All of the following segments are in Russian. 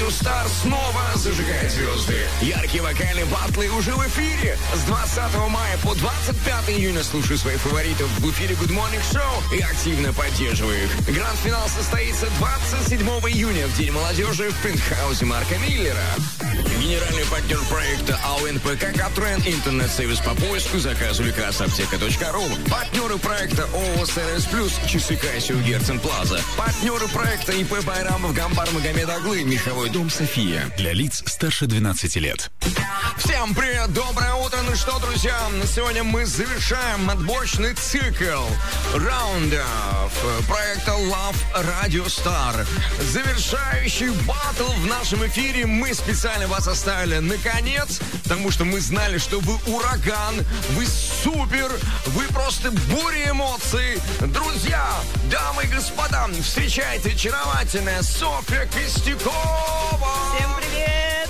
Радио Стар снова зажигает звезды. Яркие вокальные баттлы уже в эфире. С 20 мая по 25 июня слушай своих фаворитов в эфире Good Morning Show и активно поддерживай их. Гранд-финал состоится 27 июня в День молодежи в пентхаусе Марка Миллера. Генеральный партнер проекта АО НПК «Каптрен», интернет-сервис по поиску, заказу лекарств-аптека.ру. Партнеры проекта ООО «СРС Плюс», часы Кассио Герцен Плаза. Партнеры проекта ИП Байрамов Гамбар Магомед Аглы, меховой дом «София». Для лиц старше 12 лет. Всем привет, доброе утро. Ну что, друзья, сегодня мы завершаем отборочный цикл раундов проекта Love Radio Star. Завершающий баттл в нашем эфире мы специально вас оставили наконец, потому что мы знали, что вы ураган, вы супер, вы просто буря эмоций. Друзья, дамы и господа, встречайте очаровательная Софья Костюкова. Всем привет!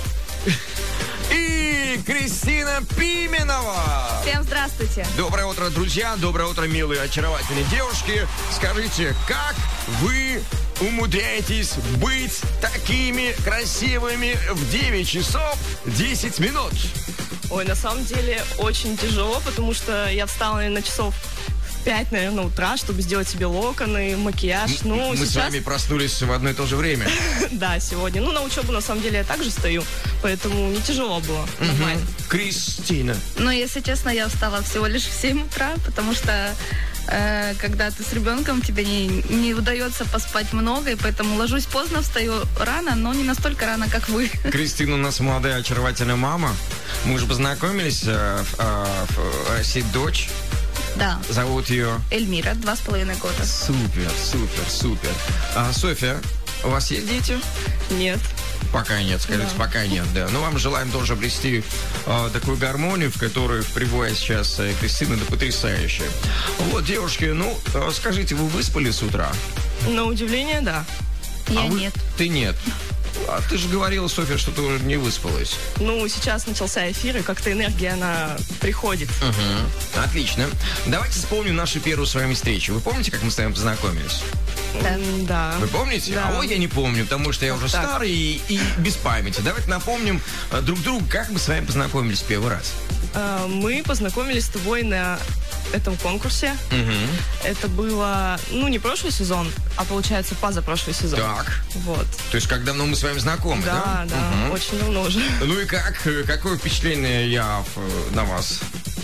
И Кристина Пименова. Всем здравствуйте. Доброе утро, друзья. Доброе утро, милые, очаровательные девушки. Скажите, как вы умудряетесь быть такими красивыми в 9 часов 10 минут? Ой, на самом деле очень тяжело, потому что я встала на часов в 5, наверное, утра, чтобы сделать себе локоны, макияж. Мы сейчас... с вами проснулись в одно и то же время. Да, сегодня. На учебу, на самом деле, я также стою, поэтому не тяжело было. Нормально. Кристина. Если честно, я встала всего лишь в 7 утра, потому что когда ты с ребенком, тебе не удается поспать много, и поэтому ложусь поздно, встаю рано, но не настолько рано, как вы. Кристина у нас молодая очаровательная мама. Мы уже познакомились, в России дочь. Да. Зовут ее? Эльмира, 2,5 года. Супер. Софья, у вас есть дети? Нет. Пока нет, скажите, Да. пока нет, да. Но вам желаем тоже обрести такую гармонию, в которую пребывает сейчас Кристина, это потрясающе. Вот, девушки, скажите, вы выспали с утра? На удивление, да. Я нет. Ты нет. А ты же говорила, Софья, что ты уже не выспалась. Сейчас начался эфир, и как-то энергия, она приходит. Угу. Отлично. Давайте вспомним нашу первую с вами встречу. Вы помните, как мы с вами познакомились? Да. Вы помните? Да. А я не помню, потому что я уже Так. старый и без памяти. Давайте напомним друг другу, как мы с вами познакомились в первый раз. Мы познакомились с тобой на этом конкурсе. Это было, не прошлый сезон, а получается позапрошлый сезон. Так. Вот. То есть, как давно мы с вами знакомы, да? Да, очень давно уже. Ну и как? Какое впечатление я на вас?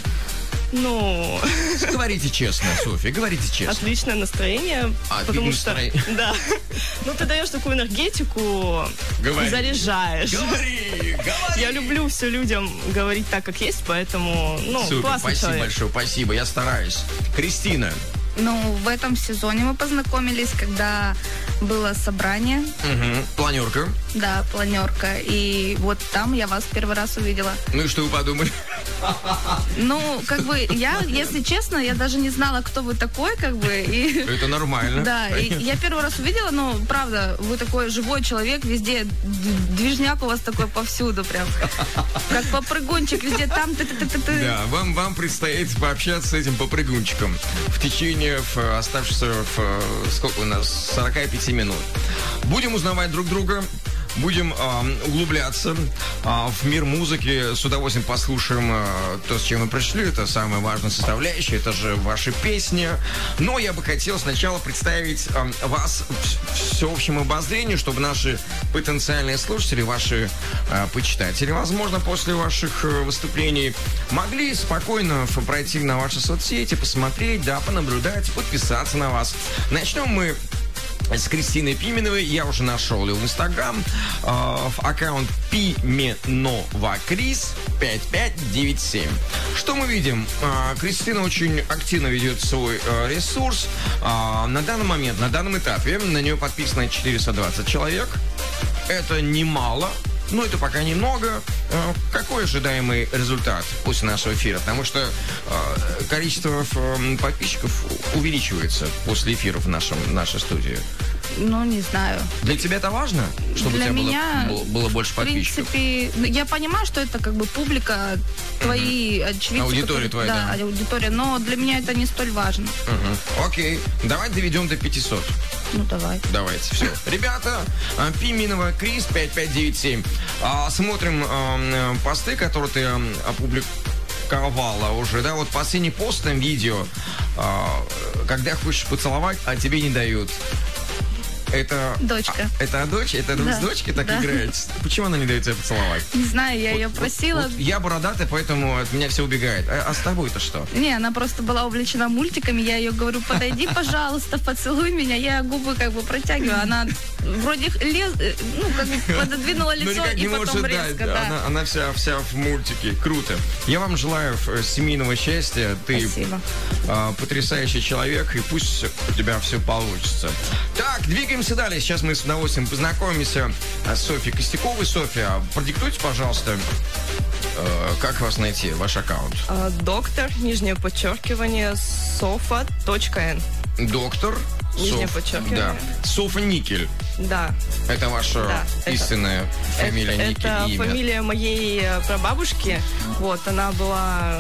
Говорите честно, Софья, говорите честно. Отличное настроение, потому что... настроение. Да. Ты даешь такую энергетику, Говори. Заряжаешь. Говори. Я люблю все людям говорить так, как есть, поэтому, Супер, классный спасибо человек. большое, спасибо, я стараюсь. Кристина. В этом сезоне мы познакомились, когда было собрание. Угу. Планерка. Да, планерка. И вот там я вас первый раз увидела. Ну и что вы подумали? Я, если честно, я даже не знала, кто вы такой, и... Это нормально. Да, и я первый раз увидела, правда, вы такой живой человек, везде движняк у вас такой повсюду прям. Как попрыгунчик, везде там ты. Да, вам предстоит пообщаться с этим попрыгунчиком в течение оставшихся, сколько у нас, 45 минут. Будем узнавать друг друга. Будем углубляться в мир музыки. С удовольствием послушаем то, с чем мы пришли. Это самая важная составляющая. Это же ваши песни. Но я бы хотел сначала представить вас всеобщему обозрению, чтобы наши потенциальные слушатели, ваши почитатели, возможно, после ваших выступлений могли спокойно пройти на ваши соцсети, посмотреть, понаблюдать, подписаться на вас. Начнем мы с Кристиной Пименовой. Я уже нашел ее в Инстаграм. В аккаунт Пименова-Крис 5597. Что мы видим? Кристина очень активно ведет свой ресурс. На данный момент, на данном этапе на нее подписано 420 человек. Это немало. Но это пока немного. Какой ожидаемый результат после нашего эфира? Потому что количество подписчиков увеличивается после эфира в нашей студии. Не знаю. Для тебя это важно? Чтобы Для у тебя меня, было больше подписчиков? В принципе, я понимаю, что это публика, твои очевидцы. Аудитория твоя, да. аудитория, но для меня это не столь важно. Окей, давай доведем до 500. Ну, давай. Давайте, все. Ребята, Пименова, Крис, 5597. Смотрим посты, которые ты опубликовала уже, да? Вот последний пост на видео, когда хочешь поцеловать, а тебе не дают. Это... Дочка. Это дочь? Это с дочкой так играет? Почему она не дает тебя поцеловать? Не знаю, я ее просила. Вот я бородатый, поэтому от меня все убегает. А с тобой-то что? Не, она просто была увлечена мультиками. Я ее говорю, подойди, пожалуйста, поцелуй меня. Я губы как бы протягиваю. Она вроде пододвинула лицо и потом резко. Да. Она вся в мультике. Круто. Я вам желаю семейного счастья. Ты потрясающий человек, и пусть у тебя все получится. Так, двигаемся далее. Сейчас мы с удовольствием познакомимся с Софьей Костяковой. Софья, продиктуйте, пожалуйста, как вас найти, ваш аккаунт? Доктор, нижнее подчеркивание, sofa.n. Доктор, нижнее подчеркивание. Да. Софа Никель. Да. Это ваша истинная фамилия Никель? Это имя. Фамилия моей прабабушки. Вот, она была,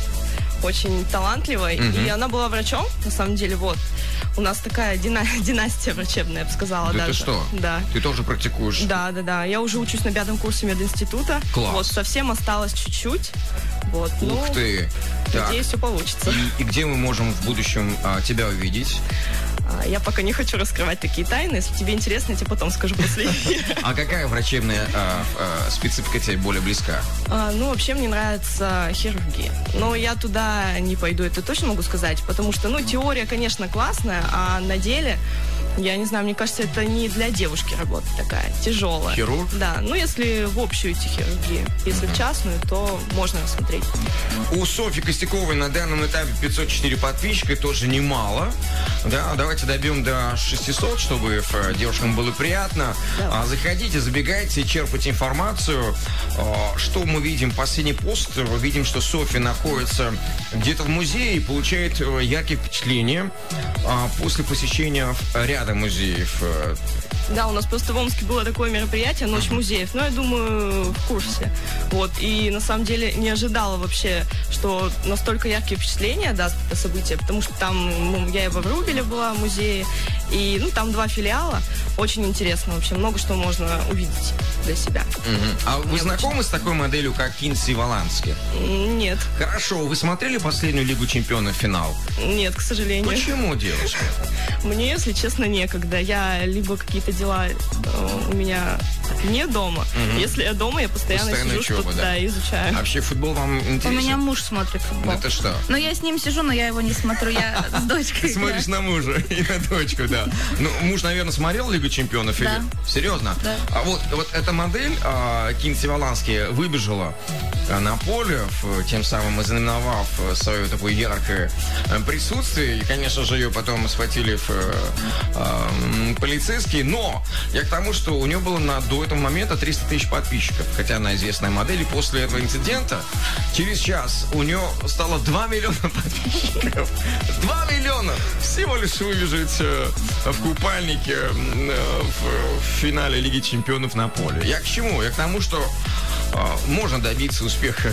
очень талантливой. И она была врачом, на самом деле, вот. У нас такая династия врачебная, я бы сказала. Да даже. ты что? Да. Ты тоже практикуешь? Да. Я уже учусь на 5 курсе мединститута. Класс. Вот, совсем осталось чуть-чуть. Вот, Ух ты. Надеюсь, все получится. И где мы можем в будущем тебя увидеть? Я пока не хочу раскрывать такие тайны. Если тебе интересно, я тебе потом скажу после эфира. А какая врачебная специфика тебе более близка? Вообще мне нравится хирургия. Но я туда не пойду, это точно могу сказать. Потому что, теория, конечно, классная, а на деле, я не знаю, мне кажется, это не для девушки работа такая, тяжелая. Хирург? Да, если в общую идти хирургию. Если в частную, то можно рассмотреть. У Софьи Костяковой на данном этапе 504 подписчика, тоже немало. Да, давайте добьем до 600, чтобы девушкам было приятно. Да. Заходите, забегайте, черпайте информацию. Что мы видим? Последний пост. Видим, что Софья находится где-то в музее и получает яркие впечатления после посещения ряда музеев. Да, у нас просто в Омске было такое мероприятие, Ночь музеев, но я думаю, в курсе. Вот, и на самом деле не ожидала вообще, что настолько яркие впечатления даст это событие, потому что там я и во Врубеле была в музее, и там 2 филиала. Очень интересно вообще, много что можно увидеть для себя. А вы знакомы с такой моделью, как Кинси Волански? Нет. Хорошо, вы смотрели последнюю Лигу чемпионов финал? Нет, к сожалению. Почему, девушка? Мне, если честно, некогда. Я либо какие-то дела у меня не дома. Если я дома, я постоянно сижу, что-то изучаю. Вообще футбол вам интересен? У меня муж смотрит футбол. Это что? Но я с ним сижу, но я его не смотрю, я с дочкой. Ты смотришь на мужа и на дочку, да. Муж, наверное, смотрел Лигу чемпионов? Да. Серьезно? Да. А вот эта модель, Кинси Волански, выбежала на поле, тем самым ознаменовав свое такое яркое присутствие. И, конечно же, ее потом схватили полицейские. Но я к тому, что у нее было до этого момента 300 тысяч подписчиков. Хотя она известная модель. И после этого инцидента через час у нее стало 2 миллиона подписчиков. 2 миллиона! Всего лишь выбежать в купальнике в финале Лиги чемпионов на поле. Я к чему? Я к тому, что можно добиться успеха.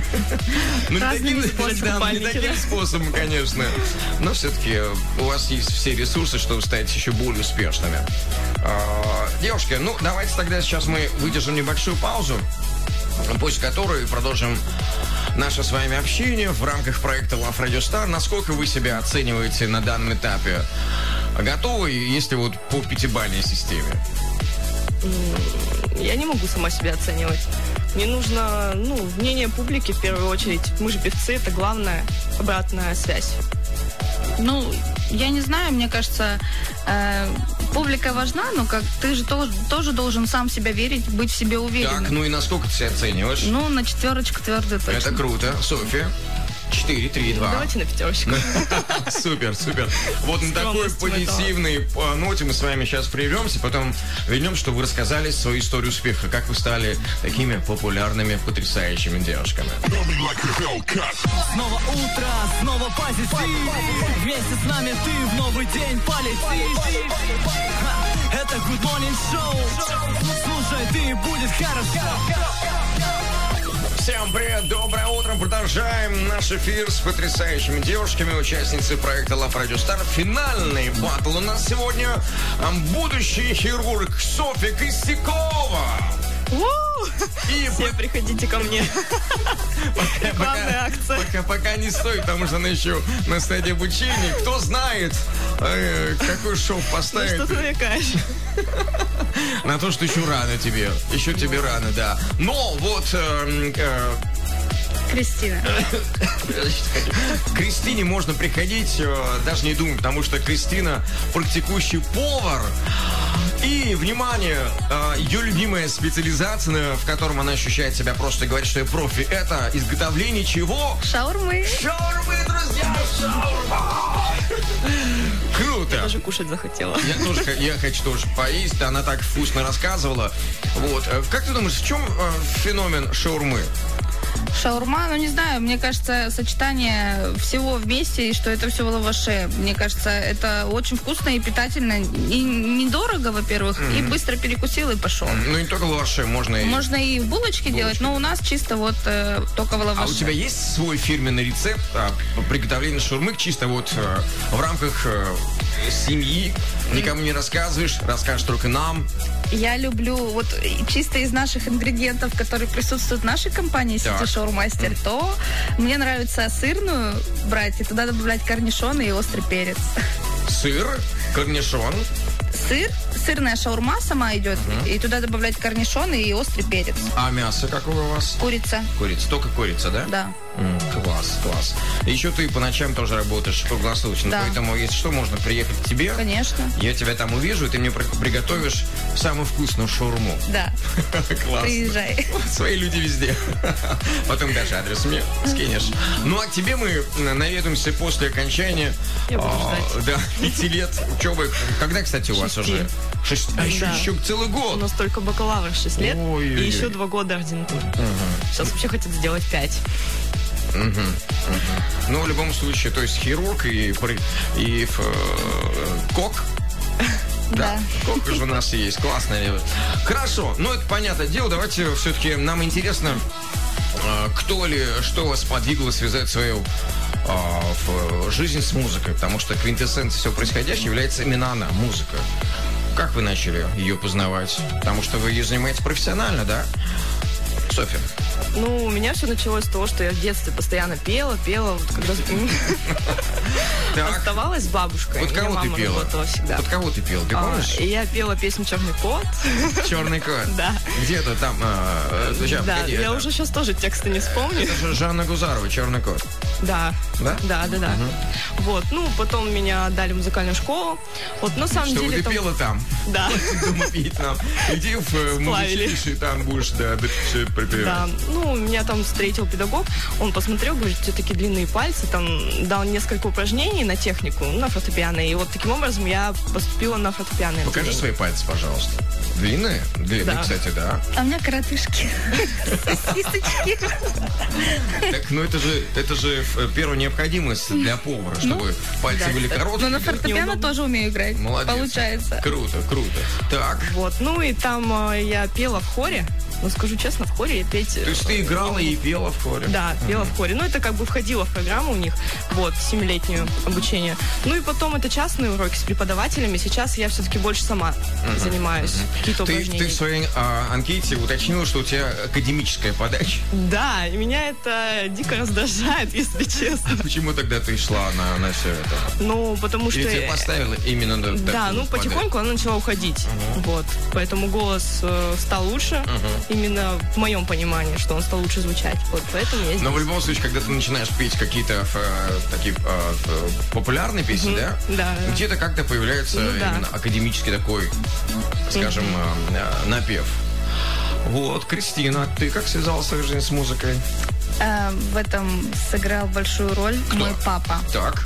Не таким способом, конечно. Но все-таки у вас есть все ресурсы, чтобы стать еще более успешными. Девушки, давайте тогда сейчас мы выдержим небольшую паузу, после которой продолжим наше с вами общение в рамках проекта Love Radio Star. Насколько вы себя оцениваете на данном этапе? Готовы, если по 5-бальной системе? Я не могу сама себя оценивать. Мне нужно, мнение публики в первую очередь. Мы же певцы, это главная обратная связь. Я не знаю, мне кажется, публика важна, но ты же тоже должен сам в себя верить, быть в себе уверенным. Так, и насколько ты себя оцениваешь? На 4 твердую точно. Это круто. Софья? 4, 3, 2. Давайте на 5. Супер. Вот на такой позитивной ноте мы с вами сейчас прервемся, потом вернем, чтобы вы рассказали свою историю успеха, как вы стали такими популярными, потрясающими девушками. Снова утро, снова позитив. Вместе с нами ты в новый день полетишь. Это Good Morning Show. Слушай, ты, будет хорошо. Всем привет, доброе утро. Продолжаем наш эфир с потрясающими девушками, участницей проекта Love Radio Star. Финальный баттл у нас сегодня. Будущий хирург Софья Костякова. И все приходите ко мне. Главная акция. Пока не стоит, потому что она еще на стадии обучения. Кто знает, какой шоу поставит. Что ты намекаешь? На то, что еще рано тебе. Еще тебе рано, да. Но вот... Кристина. К Кристине можно приходить, даже не думать, потому что Кристина практикующий повар. И, внимание, ее любимая специализация, в котором она ощущает себя просто и говорит, что я профи, это изготовление чего? Шаурмы. Шаурмы, друзья, шаурма! Круто. Я даже кушать захотела. Я хочу тоже поесть, она так вкусно рассказывала. Вот. Как ты думаешь, в чем феномен шаурмы? Шаурма, ну не знаю, мне кажется, сочетание всего вместе, и что это все в лаваше. Мне кажется, это очень вкусно и питательно. И недорого, во-первых, и быстро перекусил и пошел. Ну не только в лаваше, можно и... Можно и в булочке делать, но у нас чисто вот только в лаваше. А у тебя есть свой фирменный рецепт по приготовлению шаурмы, чисто вот в рамках семьи? Никому не рассказываешь, расскажешь только нам? Я люблю вот чисто из наших ингредиентов, которые присутствуют в нашей компании City Showmeister, то мне нравится сырную брать и туда добавлять корнишоны и острый перец. Сыр, корнишон. Сырная шаурма сама идет, и туда добавлять корнишоны и острый перец. А мясо какое у вас? Курица. Курица, только курица, да? Да. Класс. И еще ты по ночам тоже работаешь круглосуточно, да. Поэтому, если что, можно приехать к тебе. Конечно. Я тебя там увижу, и ты мне приготовишь самую вкусную шаурму. Да. Классно. Приезжай. Свои люди везде. Потом даже адрес мне скинешь. Ну, а к тебе мы наведаемся после окончания 5 лет учебы. Когда, кстати, у вас уже? 6. А еще целый год. У нас только бакалавр 6 лет. Ой-ой-ой. И еще 2 года ординатуры. Сейчас вообще хотят сделать 5. Ну, в любом случае, то есть хирург и кок. Да, кок уже у нас есть. Классно. Хорошо, ну это понятное дело. Давайте все-таки, нам интересно, кто или что вас подвигло связать свою жизнь с музыкой. Потому что квинтэссенцией всего происходящего является именно она, музыка. Как вы начали ее познавать? Потому что вы ее занимаетесь профессионально, да? Софья. Ну, у меня все началось с того, что я в детстве постоянно пела, вот когда оставалась с бабушкой. Под кого ты пела? Под кого ты пела? Ты помнишь? Я пела песню «Черный кот». «Черный кот». Да. Где-то там. Да, я уже сейчас тоже тексты не вспомню. Это же Жанна Гузарова, «Черный кот». Да. Да? Да. Вот, ну, потом меня отдали в музыкальную школу. Вот, на самом деле... Чтобы ты пела там. Да. Дома петь нам. Иди в музычилище, там будешь, да, припевать. Да, ну, меня там встретил педагог, он посмотрел, говорит, у тебя такие длинные пальцы, там дал несколько упражнений на технику, на фортепиано, и вот таким образом я поступила на фортепиано. Покажи свои пальцы, пожалуйста. Длинные? Длинные, да. Кстати, да. А у меня коротышки. Сосисочки. Так, ну это же первая необходимость для повара, чтобы пальцы были короткие. Но на фортепиано тоже умею играть. Молодец. Получается. Круто. Так. Вот, ну и там я пела в хоре. Ну, скажу честно, в хоре я петь... То есть ты играла и пела в хоре? Да, пела в хоре. Ну, это как бы входило в программу у них, вот, 7-летнюю обучение. Ну, и потом это частные уроки с преподавателями. Сейчас я все-таки больше сама занимаюсь. Какие-то упражнения. Ты в своей анкете уточнила, что у тебя академическая подача? Да, и меня это дико раздражает, если честно. А почему тогда ты шла на все это? Ну, потому что... Или тебя поставила именно на такую Да, ну, потихоньку она начала уходить. Вот. Поэтому голос стал лучше. Именно в моем понимании, что он стал лучше звучать. Вот поэтому я здесь. Но в любом случае, когда ты начинаешь петь какие-то такие популярные песни, да? Да. Где-то как-то появляется именно академический такой, скажем, напев. Вот, Кристина, ты как связала свою жизнь с музыкой? В этом сыграл большую роль мой папа. Так.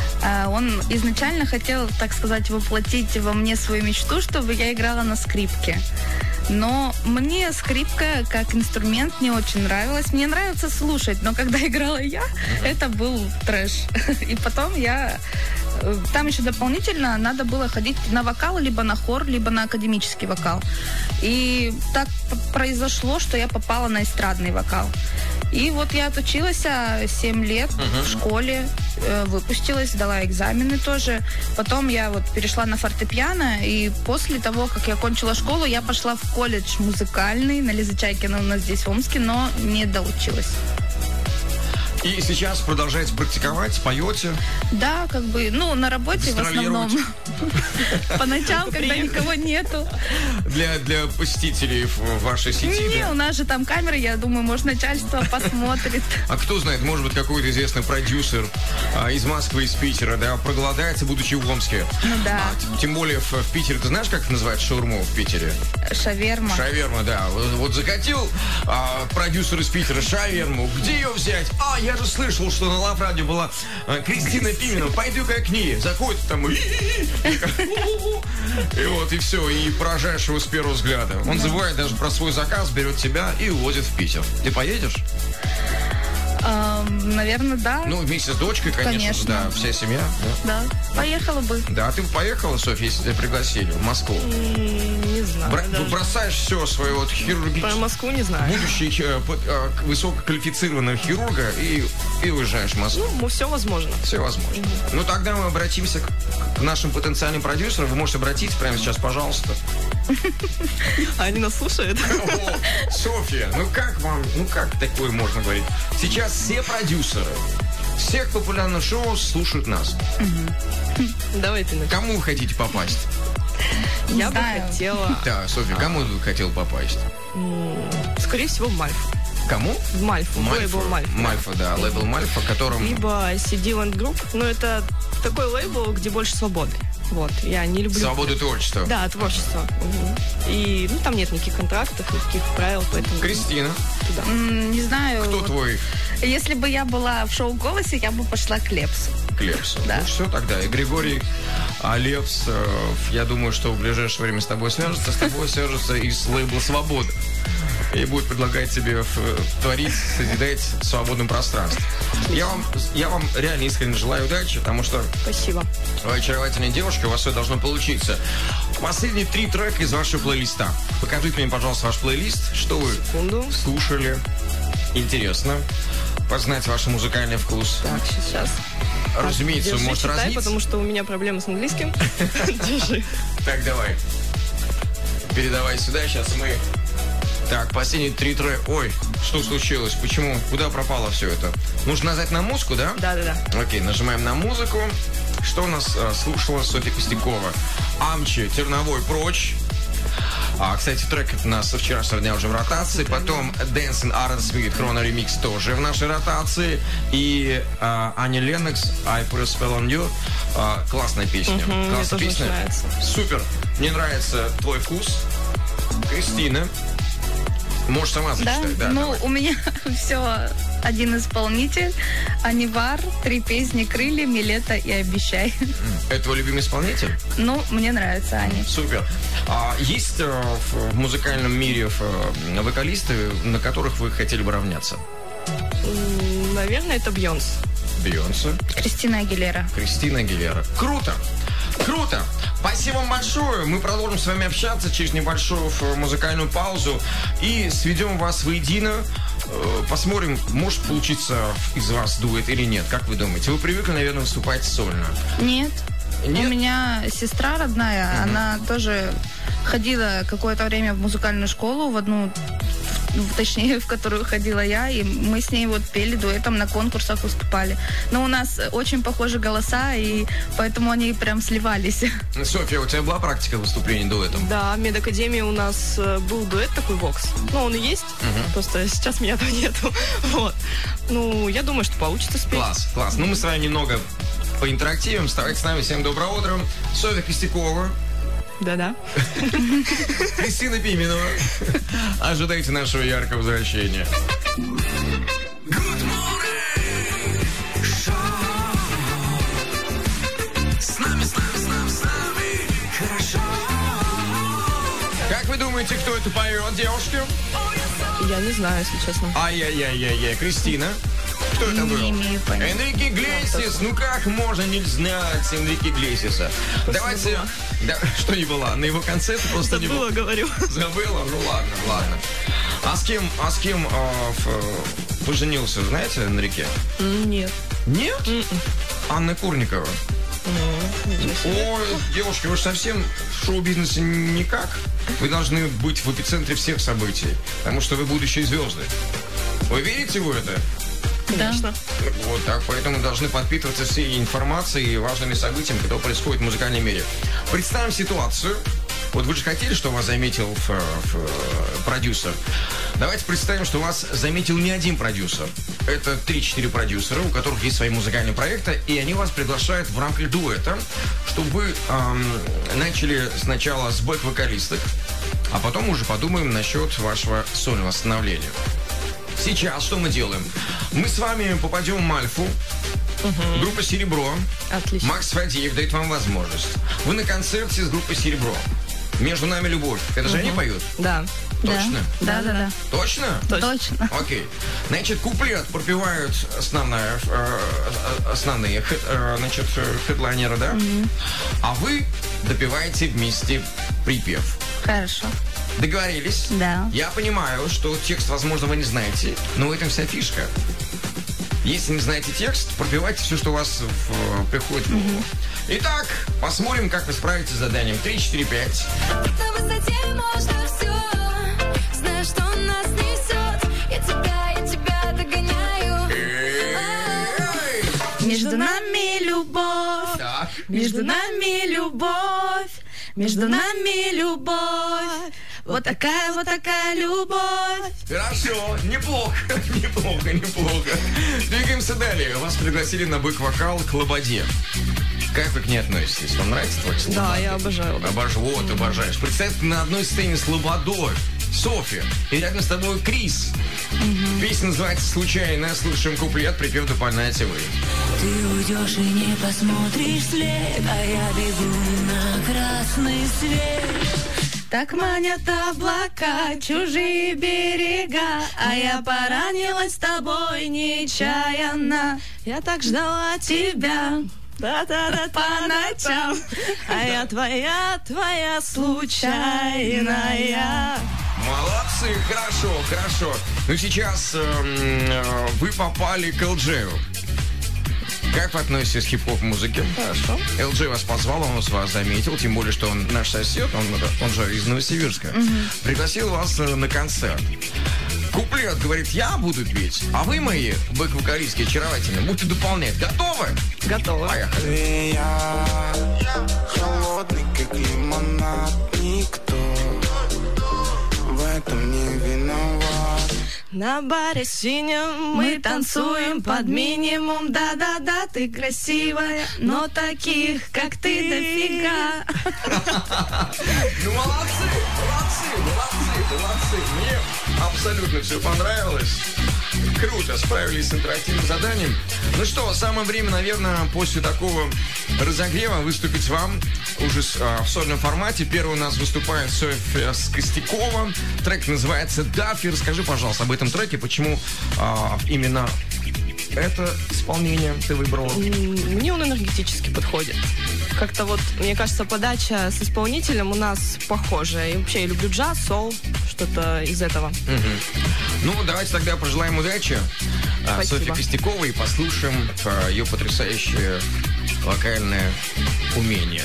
Он изначально хотел, так сказать, воплотить во мне свою мечту, чтобы я играла на скрипке. Но мне скрипка как инструмент не очень нравилась. Мне нравится слушать, но когда играла я, это был трэш. И потом я Там еще дополнительно надо было ходить на вокал, либо на хор, либо на академический вокал. И так произошло, что я попала на эстрадный вокал. И вот я отучилась 7 лет в школе, выпустилась, сдала экзамены тоже. Потом я вот перешла на фортепиано, и после того, как я кончила школу, я пошла в колледж музыкальный на Лизы Чайкиной у нас здесь в Омске, но не доучилась. И сейчас продолжаете практиковать, поете? Да, как бы, на работе в основном. По ночам, когда никого нету. Для посетителей в вашей сети? Не, у нас же там камеры, я думаю, может, начальство посмотрит. А кто знает, может быть, какой-то известный продюсер из Москвы, из Питера, да, проголодается, будучи в Омске. Ну да. Тем более в Питере, ты знаешь, как это называется шаурму в Питере? Шаверма. Шаверма, да. Вот закатил продюсер из Питера шаверму. Где ее взять? Я же слышал, что на Лав Радио была Кристина Пименова. Пойду-ка я к ней. Заходит там и вот, и все. И поражаешь его с первого взгляда. Он забывает даже про свой заказ, берет тебя и увозит в Питер. Ты поедешь? Наверное, да. Вместе с дочкой, конечно. Да, вся семья. Да, поехала бы. Да, ты бы поехала, Софья, если тебя пригласили в Москву? Не знаю. Бросаешь все свое вот хирургическое. Про Москву не знаю. Будущий высококвалифицированного хирурга и уезжаешь в Москву. Все возможно. Все возможно. Тогда мы обратимся к нашим потенциальным продюсерам. Вы можете обратиться прямо сейчас, пожалуйста. Они нас слушают? Софья, как такое можно говорить? Сейчас все продюсеры всех популярных шоу слушают нас. Давай ты начнем. Кому вы хотите попасть? Я бы хотела... Да, Софья, кому вы хотела попасть? Скорее всего, в Мальфу. Кому? В Мальфу. Лейбл Мальфа. Мальфа, да. Лейбл Мальфа, которым... Либо CD Land Group. Но это такой лейбл, где больше свободы. Вот, я не люблю... Свободу творчества. Да, творчество. И там нет никаких контрактов, никаких правил, поэтому... Кристина? Да. Не знаю. Кто твой? Если бы я была в шоу «Голосе», я бы пошла к Лепсу. К Лепсу. Да. Все тогда. И Григорий Лепс, я думаю, что в ближайшее время с тобой свяжется из лейбла «Свобода». И будет предлагать тебе творить, созидать в свободном пространстве. Я вам реально искренне желаю удачи, потому что... Спасибо. Вы очаровательная девушка, у вас все должно получиться. Последние 3 трека из вашего плейлиста. Покажите мне, пожалуйста, ваш плейлист. Что вы слушали? Интересно. Познать ваш музыкальный вкус. Так, сейчас. Разумеется, держи, может читай, разниться. потому что у меня проблемы с английским. Держи. Так, давай. Передавай сюда, сейчас мы... Так, последние 3 трека. Ой, что случилось? Почему? Куда пропало все это? Нужно нажать на музыку, да? Да. Окей, нажимаем на музыку. Что у нас слушала Софья Костякова? Амчи, Терновой, Прочь. Кстати, трек у нас со вчерашнего дня уже в ротации. Потом Dancing Aaron Smith, Хроно ремикс тоже в нашей ротации. И Аня Леннокс, I Put a Spell on You. Классная песня. Классная песня. Супер. Мне нравится твой вкус. Кристина. Можешь сама зачитать, да? Давай. У меня все один исполнитель. Анивар, 3 песни «Крылья», «Милета» и «Обещай». Это твой любимый исполнитель? Мне нравится Аня. Супер. Есть в музыкальном мире вокалисты, на которых вы хотели бы равняться? Наверное, это Бейонсе. Бейонсе. Кристина Агилера. Круто. Спасибо вам большое. Мы продолжим с вами общаться через небольшую музыкальную паузу и сведем вас воедино. Посмотрим, может получиться из вас дуэт или нет. Как вы думаете? Вы привыкли, наверное, выступать сольно? Нет. У меня сестра родная, она тоже ходила какое-то время в музыкальную школу, в одну, точнее, в которую ходила я, и мы с ней пели дуэтом, на конкурсах выступали. Но у нас очень похожи голоса, и поэтому они прям сливались. Софья, у тебя была практика выступления дуэтом? Да, в медакадемии у нас был дуэт такой «Вокс». Он и есть, просто сейчас меня там нету. Вот. Я думаю, что получится спеть. Класс. Мы с вами немного поинтерактивим. Вставайте с нами. Всем доброе утро. Софья Костякова. Да. Кристина Пименова. Ожидайте нашего яркого возвращения. С нами, хорошо. Как вы думаете, кто это поет, девушки? Я не знаю, если честно. Ай-яй-яй-яй-яй. Кристина? Кто это был? Не имею понятия. Энрике Иглесиас. Ну как можно не знать Энрике Иглесиаса? Давайте... Да, что не было? На его концерте просто не было. Забыла, говорю. Забыла? Ну ладно. А с кем поженился, знаете, Энрике? Нет. Нет? Анна Курникова. Ой, девушки, вы же совсем в шоу-бизнесе никак. Вы должны быть в эпицентре всех событий, потому что вы будущие звезды. Вы верите в это? Конечно. Вот так, поэтому должны подпитываться всей информацией и важными событиями, которые происходят в музыкальном мире. Представим ситуацию. Вот вы же хотели, чтобы вас заметил продюсер. Давайте представим, что вас заметил не один продюсер. Это 3-4 продюсера, у которых есть свои музыкальные проекты, и они вас приглашают в рамках дуэта, чтобы вы начали сначала с бэк-вокалисток, а потом уже подумаем насчет вашего сольного становления. Сейчас что мы делаем? Мы с вами попадем в Мальфу, группа «Серебро». Отлично. Макс Фадеев дает вам возможность. Вы на концерте с группой «Серебро». «Между нами любовь». Это же они поют? Да. Точно? Да. Точно? Точно. Окей. Значит, куплет пропевают основные хедлайнеры, да? А вы допеваете вместе припев. Хорошо. Договорились? Да. Я понимаю, что текст, возможно, вы не знаете, но в этом вся фишка. Если не знаете текст, пропевайте все, что у вас приходит в голову. Итак, посмотрим, как вы справитесь с заданием. 3, 4, 5. На высоте можно все. Знаешь, что нас несет. Я тебя догоняю. Между нами любовь. Так. Между нами любовь. Между нами любовь. Вот такая любовь. Хорошо, неплохо. Двигаемся далее. Вас пригласили на бэк-вокал к Лободе. Как вы к ней относитесь? Вам нравится творчество? Да, я обожаю. Обожаешь. Представь, ты на одной сцене с Лободой, Софья, и рядом с тобой Крис. Песня называется «Случайно». Слушаем куплет, припев дополняете вы. Ты уйдешь и не посмотришь вслед, а я бегу на красный свет. Так манят облака, чужие берега, а я поранилась с тобой нечаянно. Я так ждала тебя. Да-да-да, по ночам. А я твоя случайная. Молодцы, хорошо. Ну, сейчас вы попали к ЛДЖ. Как вы относитесь к хип-хоп музыке? Хорошо. ЛДЖ вас позвал, он вас заметил, тем более, что он наш сосед, он же из Новосибирска. Пригласил вас на концерт. Куплет говорит, я буду петь, а вы, мои бэк-вокалистки очаровательные, будете дополнять. Готовы? Готово. Поехали. Я холодный, как лимонад, никто в этом не виноват. На баре синем мы танцуем под минимум. Да-да-да, ты красивая, но таких, как ты, дофига. Ну, молодцы. Мне абсолютно все понравилось. Круто, справились с интерактивным заданием. Ну что, самое время, наверное, после такого разогрева выступить вам уже в сольном формате. Первый у нас выступает Софья Костякова. Трек называется «Даффи». Расскажи, пожалуйста, об этом треке. Почему именно это исполнение ты выбрала? Мне он энергетически подходит. Как-то вот, мне кажется, подача с исполнителем у нас похожая. И вообще я люблю джаз, соул, что-то из этого. Ну, давайте тогда пожелаем удачи Софье Костяковой и послушаем ее потрясающее вокальное умение.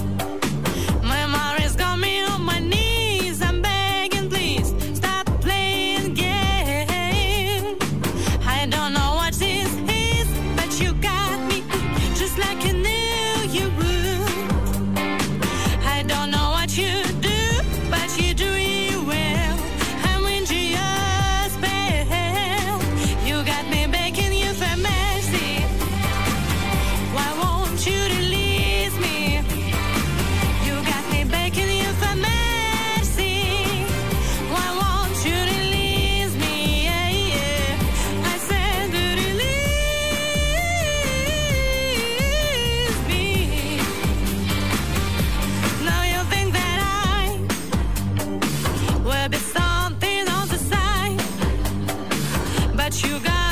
Memories got me on my knees. I'm begging, please stop playing.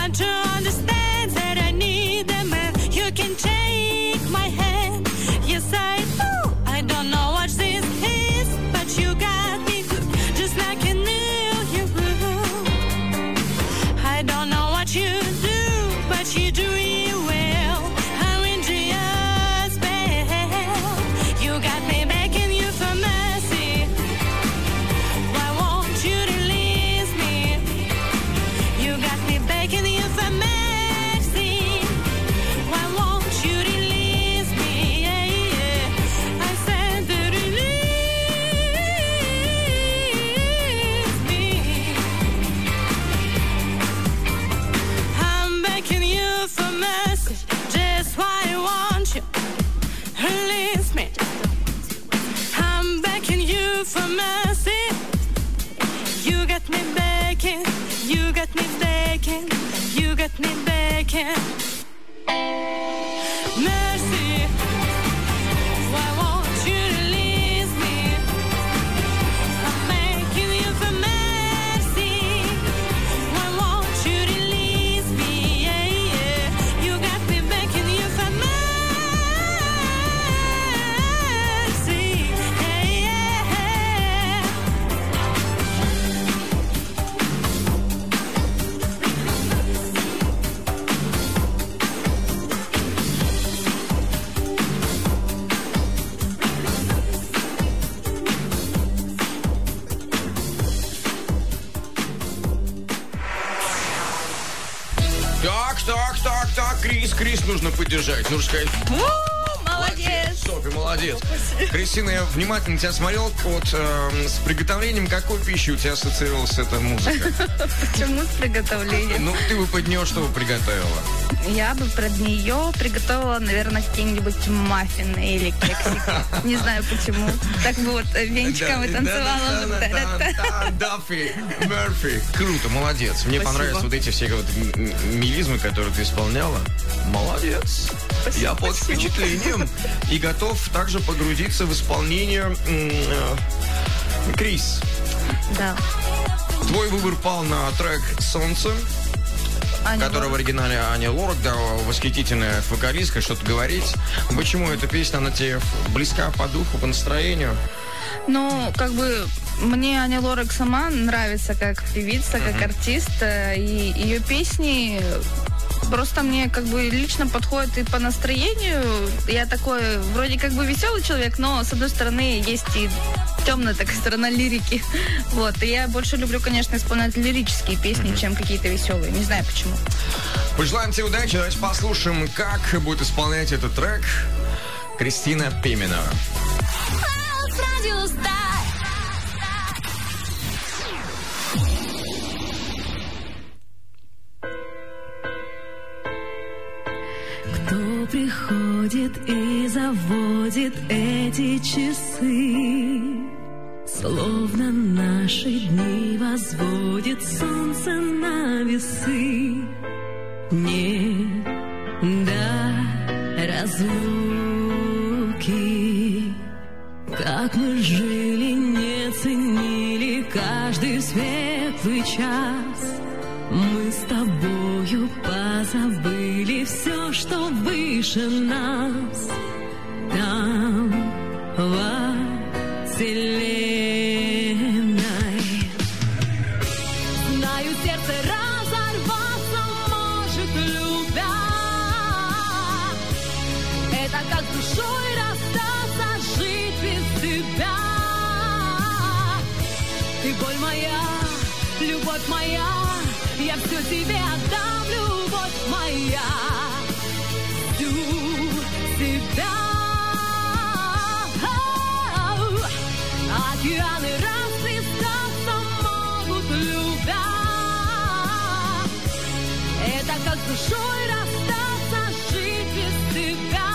hard to understand that I need a man. You can take my hand. Yes, I do. I don't know what this is, but you got me good, just like I knew you would. I don't know what you do, but you do it well. I'm into your spell. You got me begging you for mercy. Why won't you release me? You got me begging you for mercy. Why won't you release me? Yeah, yeah. I said to release me. I'm begging you for mercy. Just why I want you. Release me. I'm begging you for mercy. You got me begging. You got me begging. You got me begging. Mercy. Why won't you release me? I'm begging you for mercy. Why won't you release me? Yeah, yeah. You got me begging you for mercy. Yeah, yeah. Так, Крис нужно поддержать. Нужно сказать, Молодец! Софья, молодец. Кристина, я внимательно тебя смотрел. Вот с приготовлением какой пищи у тебя ассоциировалась эта музыка? Почему с приготовлением? Ну, ты бы под нее что бы приготовила? Я бы под нее приготовила, наверное, какие-нибудь маффины или кексики. Не знаю почему. Так бы вот венчиком и танцевала. Даффи, Мерфи. Круто, молодец. Мне понравились вот эти все вот мелизмы, которые ты исполняла. Молодец. Я под впечатлением и готов также погрузиться в исполнение Крис. Да. Твой выбор пал на трек «Солнце», который в оригинале Аня Лорак, да, восхитительная вокалистка, что-то говорить. Почему эта песня, она тебе близка по духу, по настроению? Ну, как бы мне Аня Лорак сама нравится как певица, как артист, и ее песни просто мне как бы лично подходят и по настроению. Я такой вроде как бы веселый человек, но с одной стороны есть и темная такая сторона лирики. Вот. И я больше люблю, конечно, исполнять лирические песни, чем какие-то веселые. Не знаю почему. Пожелаем тебе удачи. Давайте послушаем, как будет исполнять этот трек Кристина Пименова. Кто приходит и заводит эти часы, словно наши дни возводит солнце на весы. Нет до разлуки, как мы жили, не ценили каждый светлый час. Мы с тобою позабыли все, что выше нас. Там, во вселенной. Знаю, сердце разорваться может, любя. Это как душой расстаться, жить без тебя. Ты боль моя, любовь моя, я все тебе отдам, любовь моя, всю себя. Океаны расплескаться могут, любя. Это как душой расстаться, жить без тебя.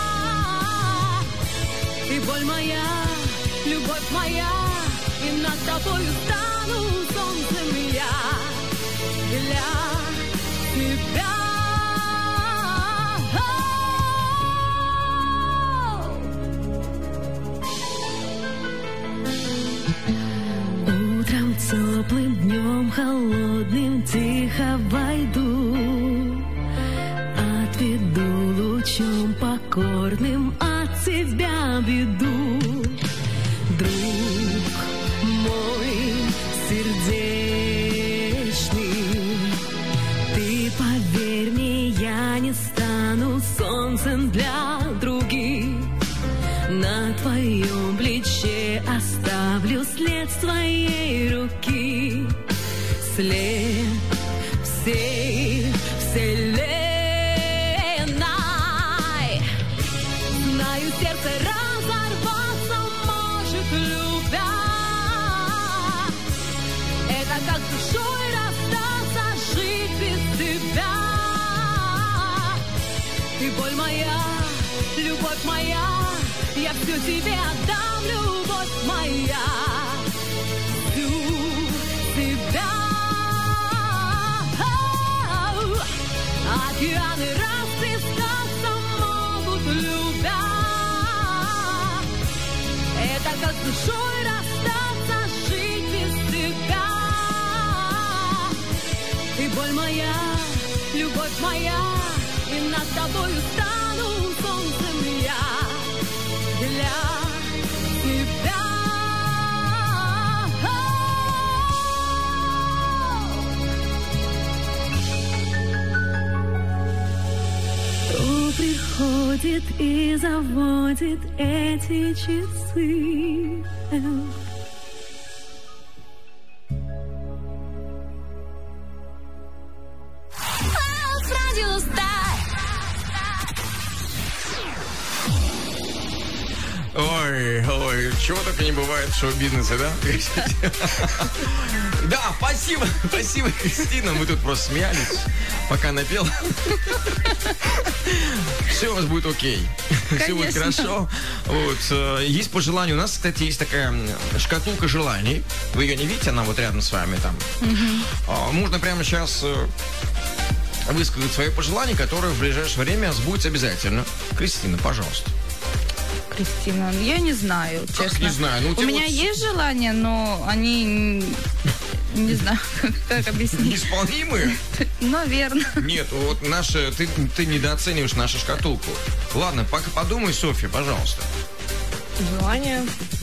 Ты боль моя, любовь моя, и над тобою стану солнцем я. Для тебя. Утром теплым, днем холодным тихо войду беду. Друг мой сердечный, ты поверь мне, я не стану солнцем для других. На твоем плече оставлю след своей руки, след всей вселенной. Знаю, сердце разорваться может, любя. Это как душой расстаться, жить без тебя. Ты боль моя, любовь моя, я все тебе отдам, любовь моя, всю себя. Океаны расплескаться могут, любя. Это как с душой расстаться, жить без тебя. Ты боль моя, любовь моя, и над тобою стану солнцем я для тебя. Кто приходит и заводит эти часы? Ой, чего только не бывает в шоу-бизнесе, да? Да, спасибо, Кристина. Мы тут просто смеялись, пока напел. Все у вас будет окей. Все будет хорошо. Вот. Есть пожелания. У нас, кстати, есть такая шкатулка желаний. Вы ее не видите, она вот рядом с вами там. Можно прямо сейчас высказать свое пожелание, которое в ближайшее время сбудется обязательно. Кристина, пожалуйста. Кристина, я не знаю, как честно. Не знаю? Ну, у меня вот... есть желания, но они, не знаю, как объяснить. Неисполнимые? Наверное. Нет, вот наша, ты недооцениваешь нашу шкатулку. Ладно, пока подумай, Софья, пожалуйста. Желание.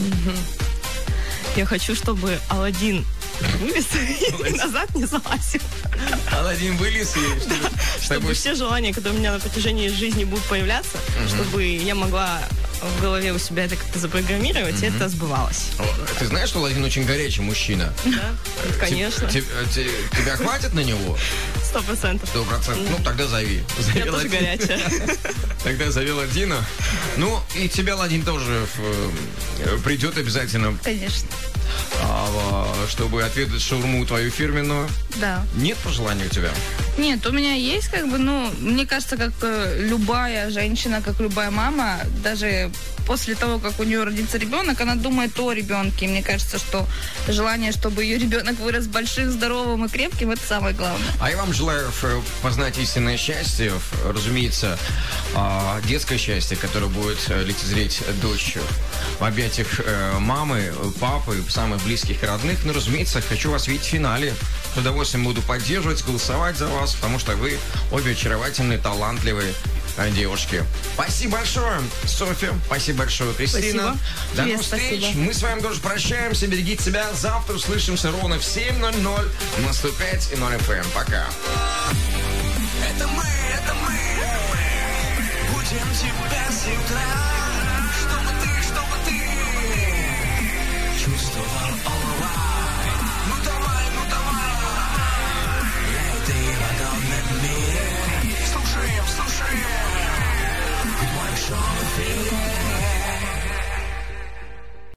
Я хочу, чтобы Аладдин вылез и назад не залазил. Аладдин вылез и... Чтобы все желания, которые у меня на протяжении жизни будут появляться, чтобы я могла в голове у себя это как-то запрограммировать, и это сбывалось. Ты знаешь, что Аладдин очень горячий мужчина? Да, конечно. Тебя хватит на него? 100%. 100%. Ну, тогда зови. Я тоже горячая. Тогда зови Аладдина. Ну, и тебя Аладдин тоже придет обязательно. Конечно. Чтобы отведать шаурму твою фирменную. Да. Нет пожеланий у тебя? Нет, у меня есть мне кажется, как любая женщина, как любая мама, даже после того, как у нее родится ребенок, она думает о ребенке. И мне кажется, что желание, чтобы ее ребенок вырос большим, здоровым и крепким, это самое главное. А я вам желаю познать истинное счастье, разумеется, детское счастье, которое будет лицезреть дочь в объятиях мамы, папы, самых близких и родных. Ну, разумеется, хочу вас видеть в финале. С удовольствием буду поддерживать, голосовать за вас, потому что вы обе очаровательные, талантливые девушки. Спасибо большое, Софья. Спасибо большое, Кристина. Спасибо. До новых встреч. Спасибо. Мы с вами тоже прощаемся. Берегите себя. Завтра услышимся ровно в 7:00 на 105.0 FM. Пока.